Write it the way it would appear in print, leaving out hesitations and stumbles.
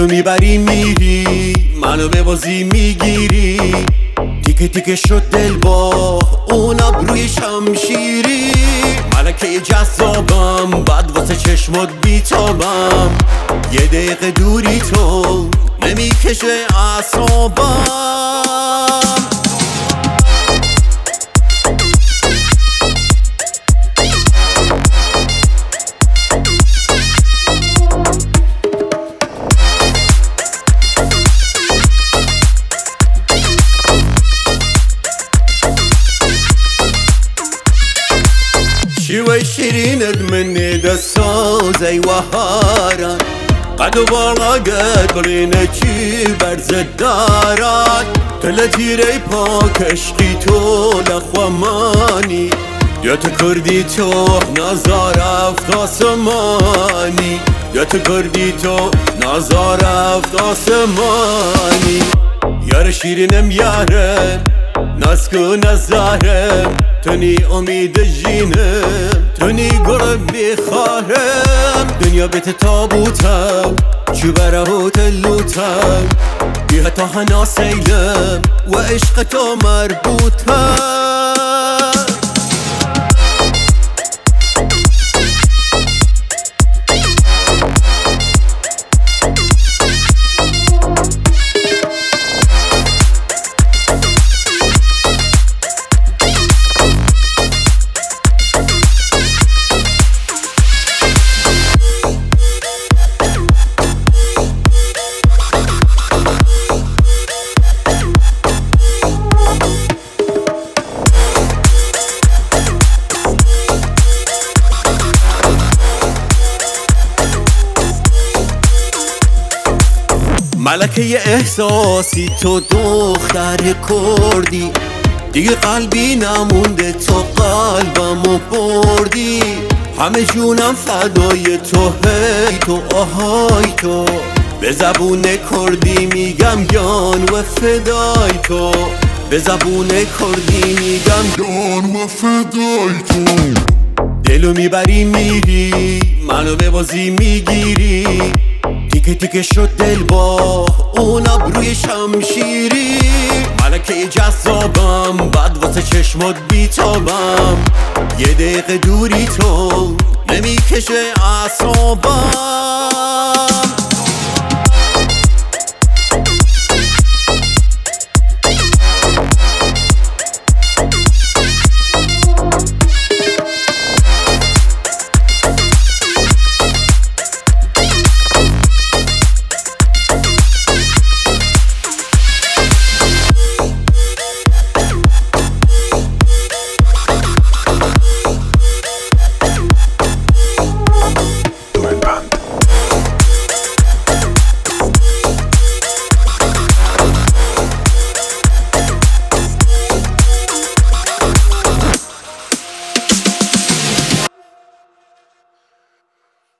دلو میبری میری، منو به بازی میگیری، تیکه تیکه شد دل با اون ابروی شمشیری. ملکه جذابم بعد واسه چشمات بیتابم، یه دقیقه دوری تو نمیکشه اعصابم. شوي شيرينك مني دسوز اي وهارات قد وبالا قد برينا چي برز دارات تلتي ري پاک عشقی تو لخوامانی یا تو کردی تو نظر افت آسمانی یا تو کردی تو نظر افت آسمانی یار شیرینم یارم نسکو نظرم تونی امید جینم تونی گرم بیخارم دنیا بیت تابوتم چو برهوت اللوتم بیا تا هنا سیلم و عشق تو مربوطم. ملکه احساسی تو دختر کردی، دیگه قلبی نمونده تو قلبمو بردی. همه جونم فدای تو هی تو آهای تو، به زبون کردی میگم جان و فدای تو، به زبون کردی میگم جان و فدای تو. دلو میبری میری، منو به بازی میگیری، تیکه تیکه شد دل با اون ابروی شمشیری. ملکه جذابم بعد واسه چشمات بیتابم، یه دقیقه دوری تو نمیکشه اعصابم.